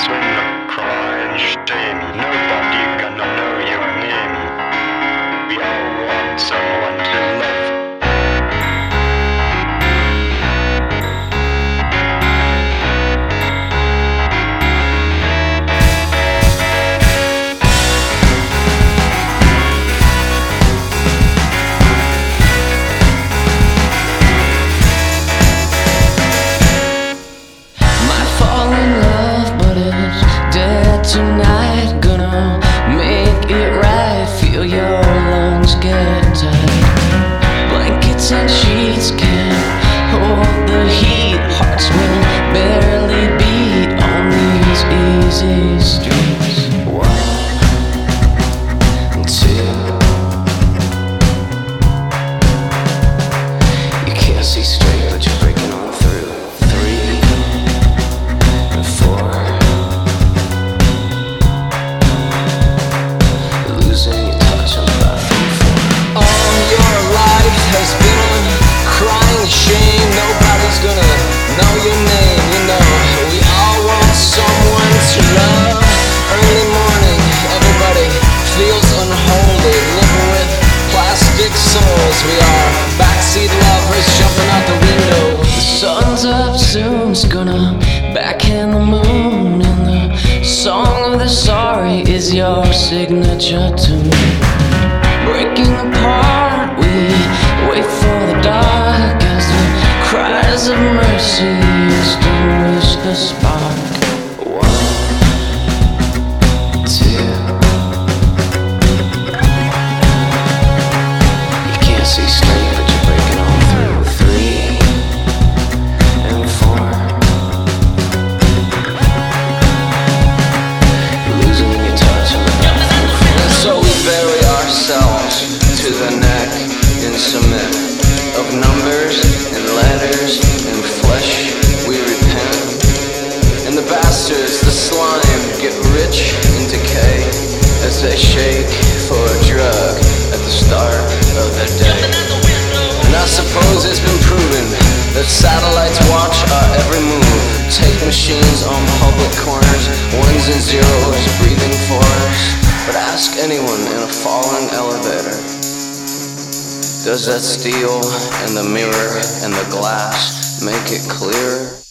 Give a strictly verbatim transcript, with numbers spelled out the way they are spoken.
swing, cry and shame. Nobody gonna know your name. We all want someone to love. Tonight, gonna make it right. Feel your lungs get tight. Blankets and sheets can't hold the heat. Hearts will barely beat on these easy streets. One, two. You can't see straight, but you're breaking on through. Three and four. Shame, nobody's gonna know your name. You know, we all want someone to love. Early morning, everybody feels unholy, living with plastic souls. We are backseat lovers jumping out the window. The sun's up soon, it's gonna backhand the moon, and the song of the sorry is your signature tune. Breaking apart, we wait for the dark as the cries of mercy extinguish the spark. One, two. You can't see straight, but you're breaking on through. Three and four. Losing your touch on the bathroom. And so we bury ourselves to the neck in cement of numbers and letters and flesh. We repent, and the bastards, the slime, get rich and decay as they shake for a drug at the start of their day. And I suppose it's been proven that satellites watch our every move, take machines on public corners, ones and zeros breathing for us. But ask anyone in a falling elevator, does that steel and the mirror and the glass make it clearer?